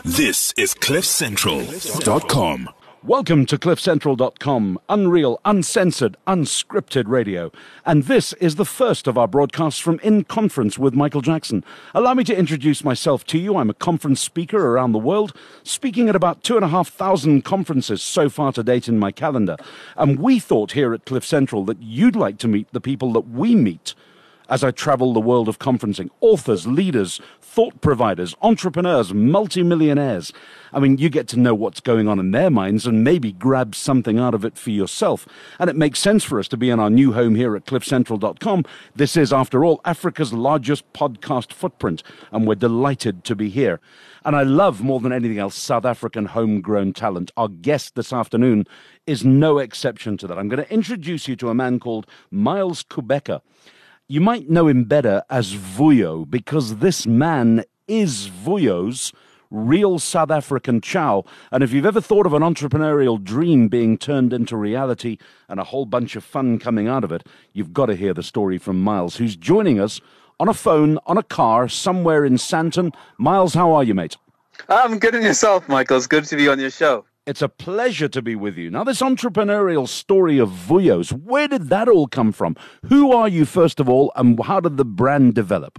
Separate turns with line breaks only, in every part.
This is CliffCentral.com.
Welcome to CliffCentral.com, unreal, uncensored, unscripted radio. And this is the first of our broadcasts from In Conference with Michael Jackson. Allow me to introduce myself to you. I'm a conference speaker around the world, speaking at about 2,500 conferences so far to date in my calendar. And we thought here at Cliff Central that you'd like to meet the people that we meet as I travel the world of conferencing. Authors, leaders, thought providers, entrepreneurs, multimillionaires. I mean, you get to know what's going on in their minds and maybe grab something out of it for yourself. And it makes sense for us to be in our new home here at CliffCentral.com. This is, after all, Africa's largest podcast footprint, and we're delighted to be here. And I love, more than anything else, South African homegrown talent. Our guest this afternoon is no exception to that. I'm going to introduce you to a man called Miles Qhubeka. You might know him better as Vuyo, because this man is Vuyo's real South African chow. And if you've ever thought of an entrepreneurial dream being turned into reality and a whole bunch of fun coming out of it, you've got to hear the story from Miles, who's joining us on a phone, on a car, somewhere in Sandton. Miles, how are you, mate?
I'm good in yourself, Michael. It's good to be on your show.
It's a pleasure to be with you. Now, this entrepreneurial story of Vuyo's, where did that all come from? Who are you, first of all, and how did the brand develop?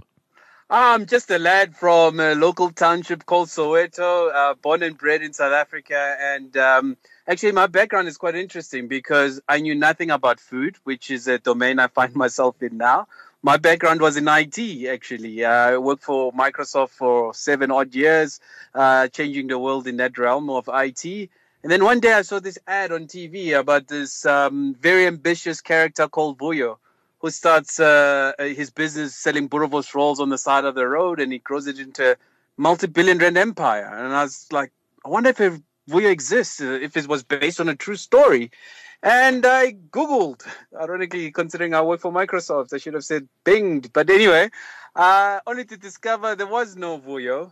I'm just a lad from a local township called Soweto, born and bred in South Africa. And actually, my background is quite interesting because I knew nothing about food, which is a domain I find myself in now. My background was in IT, actually. I worked for Microsoft for 7 odd years, changing the world in that realm of IT. And then one day I saw this ad on TV about this very ambitious character called Vuyo, who starts his business selling boerewors rolls on the side of the road, and he grows it into a multi-billion rand empire. And I was like, I wonder if Vuyo exists, if it was based on a true story. And I Googled, ironically, considering I work for Microsoft, I should have said Binged. But anyway, only to discover there was no Vuyo.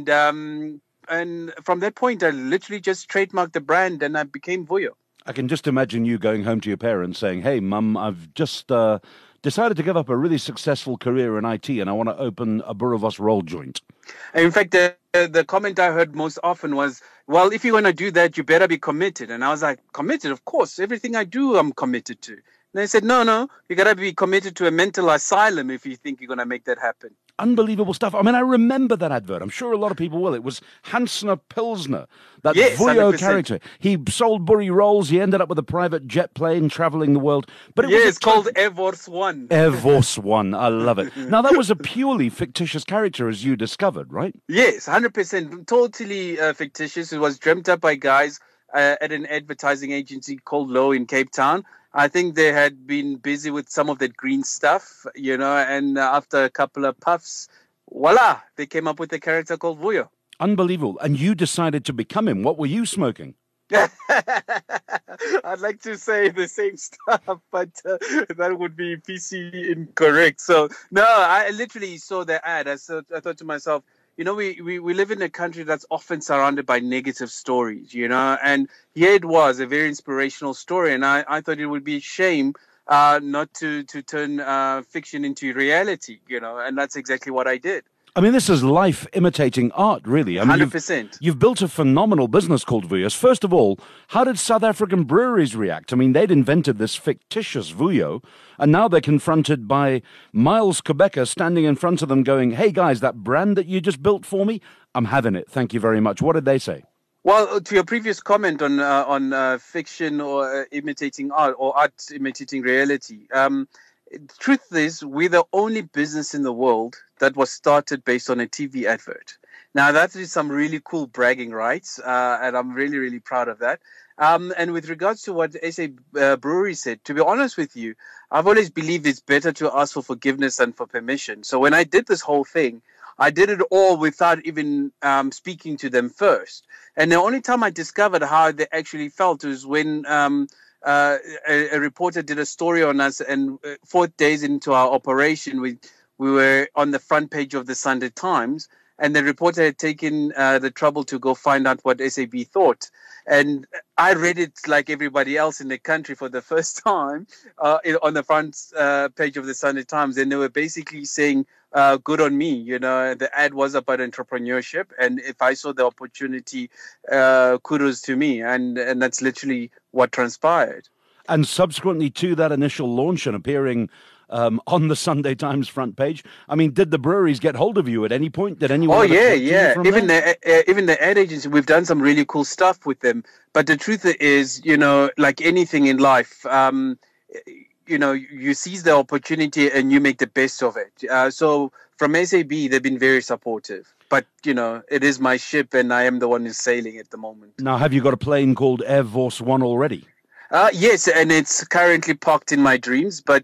And from that point, I literally just trademarked the brand and I became Vuyo.
I can just imagine you going home to your parents saying, hey, Mum, I've just decided to give up a really successful career in IT and I want to open a boerewors roll joint.
In fact, the comment I heard most often was, well, if you're going to do that, you better be committed. And I was like, committed? Of course. Everything I do, I'm committed to. And they said, no, you got to be committed to a mental asylum if you think you're going to make that happen.
Unbelievable stuff. I mean, I remember that advert. I'm sure a lot of people will. It was Hansner Pilsner, that Vuyo
100%.
character. He sold Burry rolls. He ended up with a private jet plane traveling the world. But
it's called Air Force One.
Air Force One. I love it. Now, that was a purely fictitious character, as you discovered, right?
Yes, 100%. Totally fictitious. It was dreamt up by guys at an advertising agency called Lowe in Cape Town. I think they had been busy with some of that green stuff, and after a couple of puffs, voila, they came up with a character called Vuyo.
Unbelievable. And you decided to become him. What were you smoking?
I'd like to say the same stuff, but that would be PC incorrect. So, no, I literally saw the ad. I thought to myself, we live in a country that's often surrounded by negative stories, and here it was, a very inspirational story. And I thought it would be a shame not to turn fiction into reality, and that's exactly what I did.
I mean, this is life imitating art, really. I mean,
100%.
You've built a phenomenal business called Vuyo's. First of all, how did South African breweries react? I mean, they'd invented this fictitious Vuyo, and now they're confronted by Miles Qhubeka standing in front of them going, hey, guys, that brand that you just built for me, I'm having it. Thank you very much. What did they say?
Well, to your previous comment on fiction or imitating art or art imitating reality, the truth is, we're the only business in the world that was started based on a TV advert. Now, that is some really cool bragging rights, and I'm really, really proud of that. And with regards to what SA Brewery said, to be honest with you, I've always believed it's better to ask for forgiveness than for permission. So when I did this whole thing, I did it all without even speaking to them first. And the only time I discovered how they actually felt was when a reporter did a story on us, and 4 days into our operation, we were on the front page of the Sunday Times, and the reporter had taken the trouble to go find out what SAB thought. And I read it like everybody else in the country for the first time on the front page of the Sunday Times, and they were basically saying good on me. The ad was about entrepreneurship, and if I saw the opportunity, kudos to me, and that's literally what transpired.
And subsequently to that initial launch and appearing on the Sunday Times front page, I mean, did the breweries get hold of you at any point? Did anyone?
Oh yeah. Even
there?
even the ad agency, we've done some really cool stuff with them. But the truth is, like anything in life, you seize the opportunity and you make the best of it. So from SAB, they've been very supportive. But, it is my ship and I am the one who's sailing at the moment.
Now, have you got a plane called Air Force One already?
Yes, and it's currently parked in my dreams, but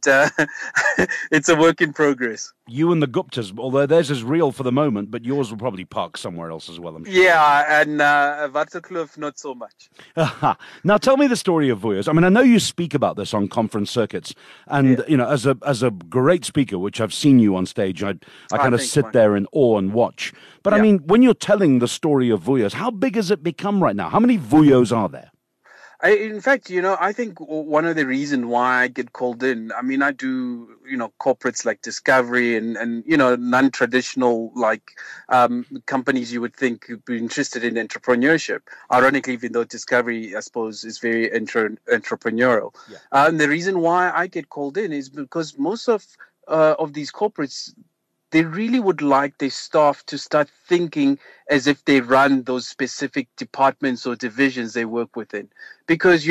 it's a work in progress.
You and the Guptas, although theirs is real for the moment, but yours will probably park somewhere else as well, I'm sure.
Yeah, and Waterkloof, not so much.
Now, tell me the story of Vuyo's. I mean, I know you speak about this on conference circuits, and, as a great speaker, which I've seen you on stage, I kind of sit there in awe and watch. But, I mean, when you're telling the story of Vuyo's, how big has it become right now? How many Vuyo's are there?
In fact, I think one of the reasons why I get called in, I mean, I do, corporates like Discovery and non-traditional like companies you would think would be interested in entrepreneurship. Ironically, even though Discovery, I suppose, is very entrepreneurial. Yeah. And the reason why I get called in is because most of these corporates, they really would like their staff to start thinking as if they run those specific departments or divisions they work within. Because,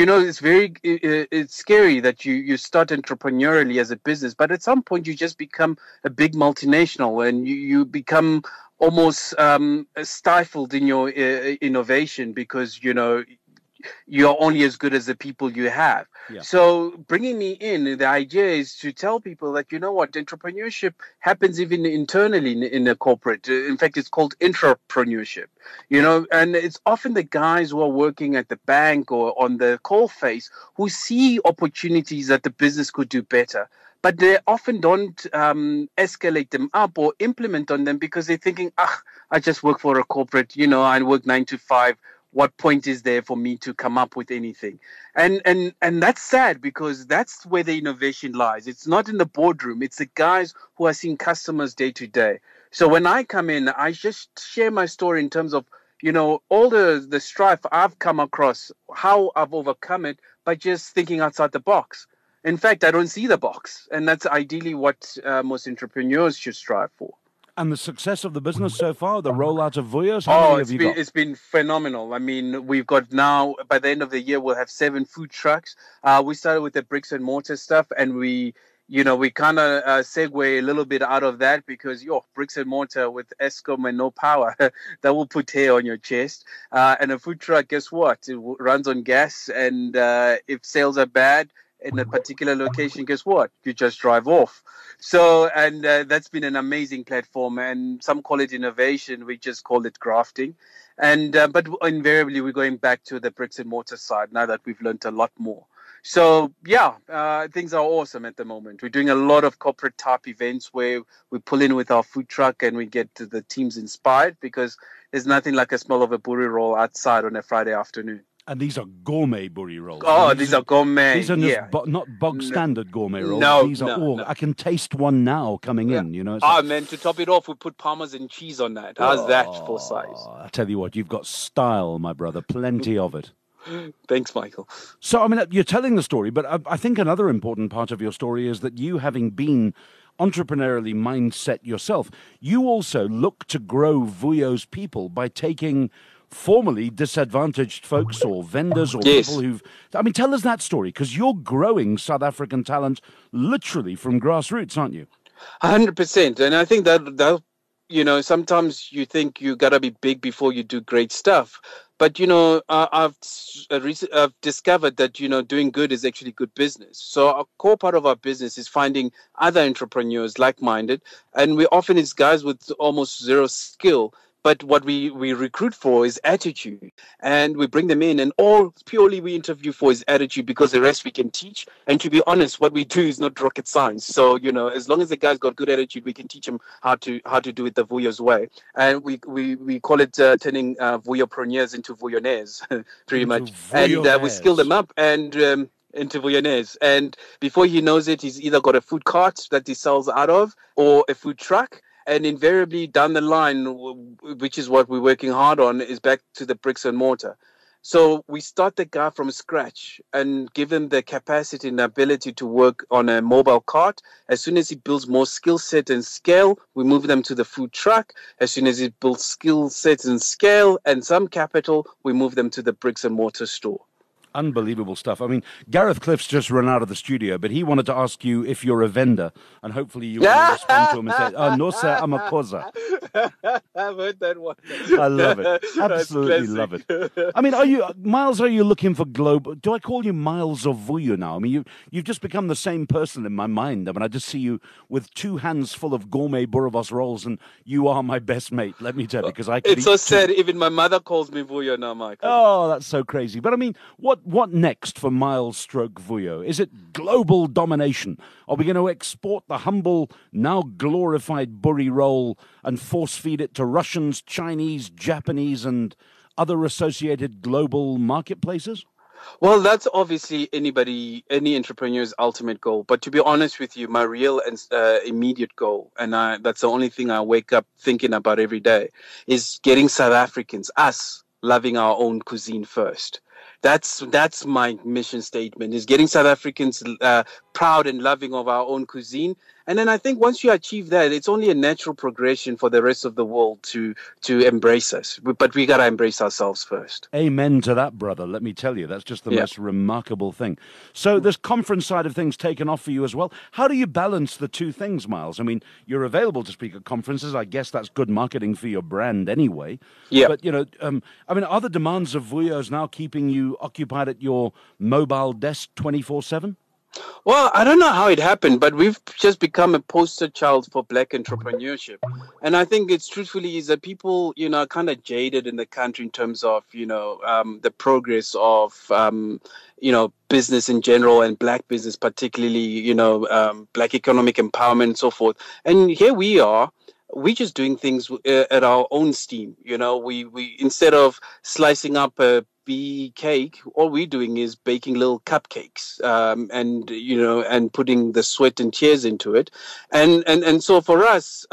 it's scary that you start entrepreneurially as a business, but at some point you just become a big multinational and you become almost stifled in your innovation because, you're only as good as the people you have. Yeah. So bringing me in, the idea is to tell people that, entrepreneurship happens even internally in a corporate. In fact, it's called intrapreneurship, and it's often the guys who are working at the bank or on the coalface who see opportunities that the business could do better. But they often don't escalate them up or implement on them because they're thinking, I just work for a corporate, I work 9 to 5. What point is there for me to come up with anything? And that's sad because that's where the innovation lies. It's not in the boardroom. It's the guys who are seeing customers day to day. So when I come in, I just share my story in terms of, all the strife I've come across, how I've overcome it by just thinking outside the box. In fact, I don't see the box. And that's ideally what most entrepreneurs should strive for.
And the success of the business so far, the rollout of Vuyo's, how many have you got?
It's been phenomenal. I mean, we've got now, by the end of the year, we'll have 7 food trucks. We started with the bricks and mortar stuff, and we kind of segue a little bit out of that because, bricks and mortar with Eskom and no power, that will put hair on your chest. And a food truck, guess what? It runs on gas, and if sales are bad, in a particular location, guess what? You just drive off. So, and that's been an amazing platform, and some call it innovation. We just call it grafting. And but invariably, we're going back to the bricks and mortar side now that we've learned a lot more. So, things are awesome at the moment. We're doing a lot of corporate type events where we pull in with our food truck and we get the teams inspired because there's nothing like a smell of a boerie roll outside on a Friday afternoon.
And these are gourmet boerie rolls.
Oh, these are gourmet.
These are not bog standard gourmet rolls.
No,
these are I can taste one now coming in,
man, to top it off, we put Parmesan cheese on that. How's that for size?
I tell you what, you've got style, my brother. Plenty of it.
Thanks, Michael.
So, I mean, you're telling the story, but I think another important part of your story is that you, having been entrepreneurially mindset yourself, you also look to grow Vuyo's people by taking formerly disadvantaged folks or vendors or people who've... I mean, tell us that story, because you're growing South African talent literally from grassroots, aren't you?
100%. And I think that sometimes you think you got to be big before you do great stuff. But, I've discovered that, doing good is actually good business. So a core part of our business is finding other entrepreneurs like-minded. And we often it's guys with almost zero skill. But what we recruit for is attitude, and we bring them in, and all purely we interview for is attitude because the rest we can teach. And to be honest, what we do is not rocket science. So, as long as the guy's got good attitude, we can teach him how to do it the Vuyo's way. And we call it turning Vuyopreneurs into Vuyonaires, pretty much. And we skill them up, and into Vuyones. And before he knows it, he's either got a food cart that he sells out of or a food truck. And invariably down the line, which is what we're working hard on, is back to the bricks and mortar. So we start the guy from scratch and give him the capacity and ability to work on a mobile cart. As soon as he builds more skill set and scale, we move them to the food truck. As soon as he builds skill sets and scale and some capital, we move them to the bricks and mortar store.
Unbelievable stuff. I mean, Gareth Cliff's just run out of the studio, but he wanted to ask you if you're a vendor, and hopefully you will respond to him and say, "Oh, no, sir, I'm a koza."
I've heard that one.
I love it. Absolutely love it. I mean, Miles, are you looking for global? Do I call you Miles or Vuyo now? I mean, you've just become the same person in my mind. I mean, I just see you with 2 hands full of gourmet boerewors rolls, and you are my best mate, let me tell you, because I can
It's so sad. Even my mother calls me Vuyo now, Michael.
Oh, that's so crazy. But I mean, what next for Miles stroke Vuyo? Is it global domination? Are we going to export the humble, now glorified buri roll and force feed it to Russians, Chinese, Japanese, and other associated global marketplaces?
Well, that's obviously any entrepreneur's ultimate goal. But to be honest with you, my real and immediate goal, and that's the only thing I wake up thinking about every day, is getting South Africans, us, loving our own cuisine first. That's my mission statement, is getting South Africans proud and loving of our own cuisine. And then I think once you achieve that, it's only a natural progression for the rest of the world to embrace us. But we got to embrace ourselves first.
Amen to that, brother. Let me tell you, that's just the most remarkable thing. So this conference side of things taken off for you as well. How do you balance the two things, Miles? I mean, you're available to speak at conferences. I guess that's good marketing for your brand anyway.
Yeah.
But, are the demands of Vuyo's now keeping you occupied at your mobile desk 24/7?
Well, I don't know how it happened, but we've just become a poster child for Black entrepreneurship. And I think it's truthfully is that people, are kind of jaded in the country in terms of, the progress of, business in general and Black business, particularly, Black economic empowerment and so forth. And here we are. We're just doing things at our own steam. We instead of slicing up a bee cake, all we're doing is baking little cupcakes, and putting the sweat and tears into it. And so for us,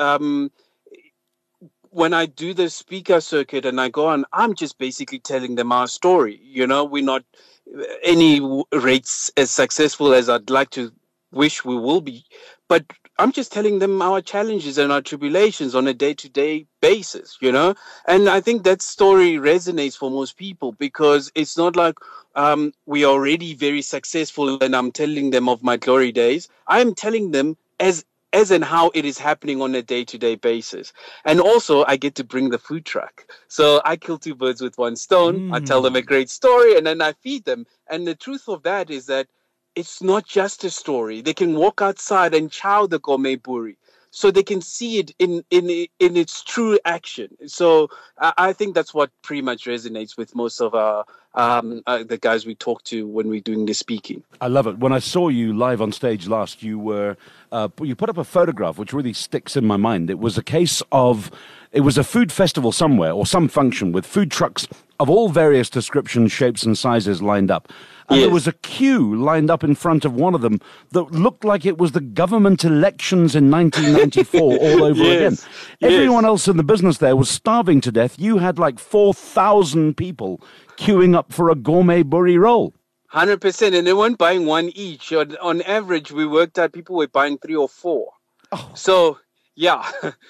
when I do the speaker circuit and I go on, I'm just basically telling them our story. We're not any rates as successful as I'd like to wish we will be, but I'm just telling them our challenges and our tribulations on a day-to-day basis, And I think that story resonates for most people because it's not like we are already very successful and I'm telling them of my glory days. I'm telling them as and how it is happening on a day-to-day basis. And also, I get to bring the food truck. So I kill 2 birds with 1 stone. I tell them a great story and then I feed them. And the truth of that is that it's not just a story. They can walk outside and chow the gourmet buri, so they can see it in its true action. So I think that's what pretty much resonates with most of our the guys we talk to when we're doing the speaking.
I love it. When I saw you live on stage last, you put up a photograph which really sticks in my mind. It was a food festival somewhere or some function with food trucks of all various descriptions, shapes and sizes lined up. And there was a queue lined up in front of one of them that looked like it was the government elections in 1994 all over again. Everyone else in the business there was starving to death. You had like 4,000 people queuing up for a gourmet buri roll.
100%. And they weren't buying one each. On average, we worked out people were buying 3 or 4. Oh. So, yeah.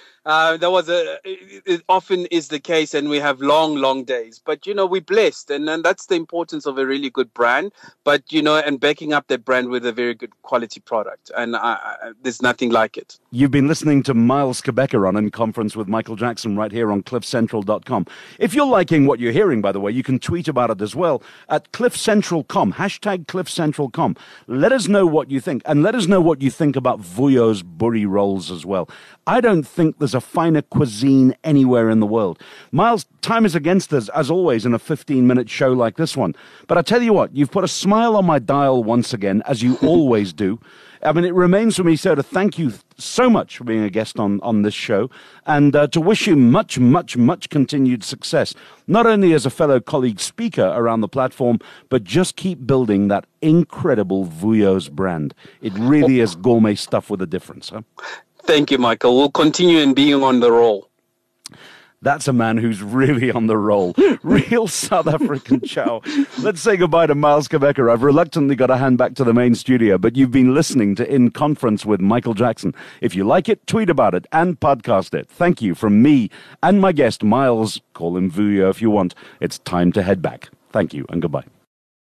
It often is the case, and we have long days. But, we're blessed, and that's the importance of a really good brand, but, and backing up that brand with a very good quality product. And there's nothing like it.
You've been listening to Miles Kebeka on In Conference with Michael Jackson right here on cliffcentral.com. If you're liking what you're hearing, by the way, you can tweet about it as well at cliffcentral.com, #cliffcentral.com. Let us know what you think, and let us know what you think about Vuyo's buri rolls as well. I don't think there's there's a finer cuisine anywhere in the world. Miles, time is against us, as always, in a 15-minute show like this one. But I tell you what, you've put a smile on my dial once again, as you always do. I mean, it remains for me, sir, to thank you so much for being a guest on this show and to wish you much, much, much continued success, not only as a fellow colleague speaker around the platform, but just keep building that incredible Vuyo's brand. It really is gourmet stuff with a difference, huh?
Thank you, Michael. We'll continue in being on the roll.
That's a man who's really on the roll. Real South African chow. Let's say goodbye to Miles Kobeka. I've reluctantly got to hand back to the main studio, but you've been listening to In Conference with Michael Jackson. If you like it, tweet about it and podcast it. Thank you from me and my guest, Miles. Call him Vuyo if you want. It's time to head back. Thank you and goodbye.